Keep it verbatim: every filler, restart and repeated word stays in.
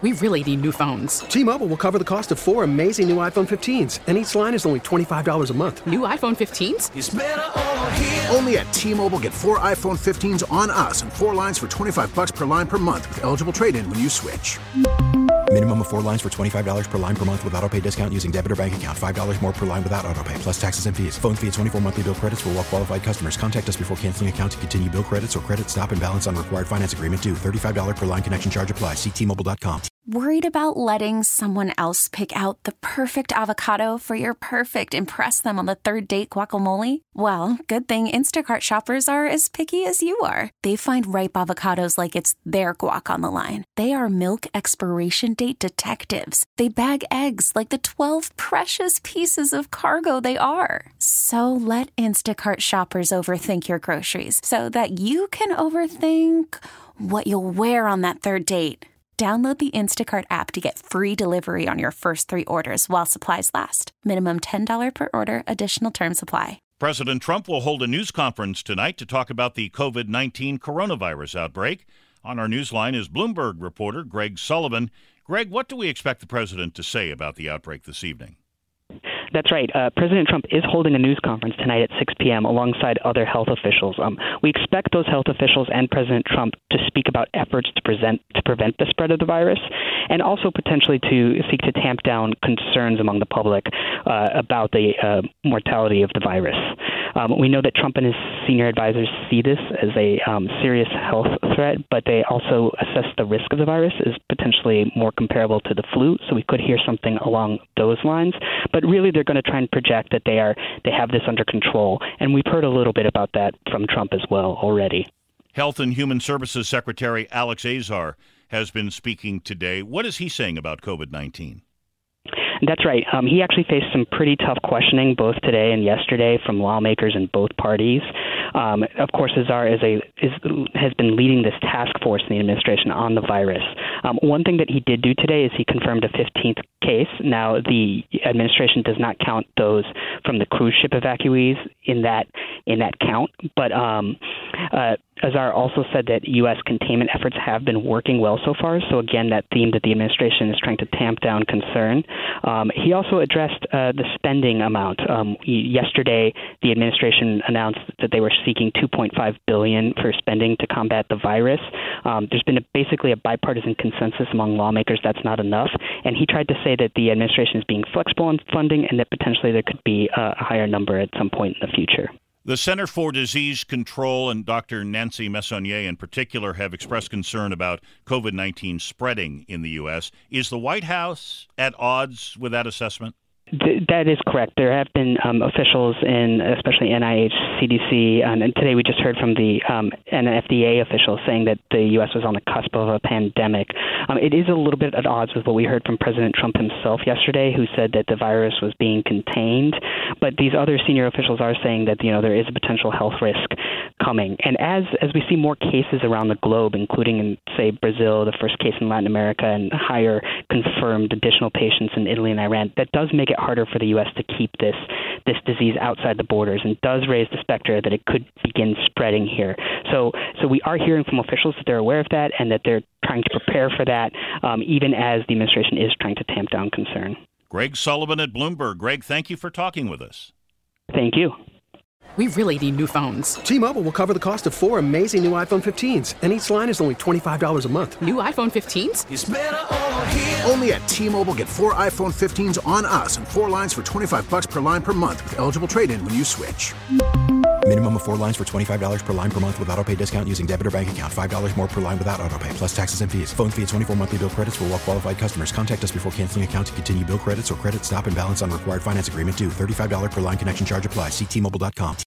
We really need new phones. T-Mobile will cover the cost of four amazing new iPhone fifteens, and each line is only twenty-five dollars a month. New iPhone fifteens? It's better over here. Only at T-Mobile, get four iPhone fifteens on us and four lines for twenty-five dollars per line per month with eligible trade-in when you switch. Minimum of four lines for twenty-five dollars per line per month with autopay discount using debit or bank account. five dollars more per line without autopay, plus taxes and fees. Phone fee at twenty-four monthly bill credits for well-qualified customers. Contact us before canceling account to continue bill credits or credit stop and balance on required finance agreement due. thirty-five dollars per line connection charge applies. See T Mobile dot com. Worried about letting someone else pick out the perfect avocado for your perfect impress them on the third date guacamole? Well, good thing Instacart shoppers are as picky as you are. They find ripe avocados like it's their guac on the line. They are milk expiration date detectives. They bag eggs like the twelve precious pieces of cargo they are. So let Instacart shoppers overthink your groceries so that you can overthink what you'll wear on that third date. Download the Instacart app to get free delivery on your first three orders while supplies last. Minimum ten dollars per order. Additional terms apply. President Trump will hold a news conference tonight to talk about the covid nineteen coronavirus outbreak. On our newsline is Bloomberg reporter Greg Sullivan. Greg, what do we expect the president to say about the outbreak this evening? That's right. Uh, President Trump is holding a news conference tonight at six p.m. alongside other health officials. Um, we expect those health officials and President Trump to speak about efforts to, present, to prevent the spread of the virus and also potentially to seek to tamp down concerns among the public uh, about the uh, mortality of the virus. Um, we know that Trump and his senior advisors see this as a um, serious health threat, but they also assess the risk of the virus as potentially more comparable to the flu, so we could hear something along those lines. But really, they're going to try and project that they are they have this under control, and we've heard a little bit about that from Trump as well already. Health and Human Services Secretary Alex Azar has been speaking today. What is he saying about covid nineteen? That's right. Um, he actually faced some pretty tough questioning both today and yesterday from lawmakers in both parties. Um, of course, Azar is a is, has been leading this task force in the administration on the virus. Um, one thing that he did do today is he confirmed a fifteenth case. Now, the administration does not count those from the cruise ship evacuees in that in that count, but um, uh, Azar also said that U S containment efforts have been working well so far. So again, that theme that the administration is trying to tamp down concern. Um, he also addressed uh, the spending amount. Um, yesterday, the administration announced that they were seeking two point five billion dollars for spending to combat the virus. Um, there's been a, basically a bipartisan consensus among lawmakers that's not enough. And he tried to say that the administration is being flexible on funding and that potentially there could be a higher number at some point in the future. The Center for Disease Control and Doctor Nancy Messonnier in particular have expressed concern about covid nineteen spreading in the U S. Is the White House at odds with that assessment? Th- that is correct. There have been um, officials in, especially N I H, C D C, um, and today we just heard from the um, F D A officials saying that the U S was on the cusp of a pandemic. Um, it is a little bit at odds with what we heard from President Trump himself yesterday, who said that the virus was being contained. But these other senior officials are saying that, you know, there is a potential health risk coming. And as as we see more cases around the globe, including in, say, Brazil, the first case in Latin America, and higher confirmed additional patients in Italy and Iran, that does make it harder for the U S to keep this this disease outside the borders and does raise the specter that it could begin spreading here. So so we are hearing from officials that they're aware of that and that they're trying to prepare for that, um, even as the administration is trying to tamp down concern. Greg Sullivan at Bloomberg. Greg, thank you for talking with us. Thank you. We really need new phones. T-Mobile will cover the cost of four amazing new iPhone fifteens, and each line is only twenty-five dollars a month. New iPhone fifteens? It's better over here. Only at T-Mobile, get four iPhone fifteens on us and four lines for twenty-five dollars per line per month with eligible trade-in when you switch. Minimum of four lines for twenty-five dollars per line per month with autopay discount using debit or bank account. five dollars more per line without autopay, plus taxes and fees. Phone fee at twenty-four monthly bill credits for well-qualified customers. Contact us before canceling account to continue bill credits or credit stop and balance on required finance agreement due. thirty-five dollars per line connection charge applies. See T Mobile dot com.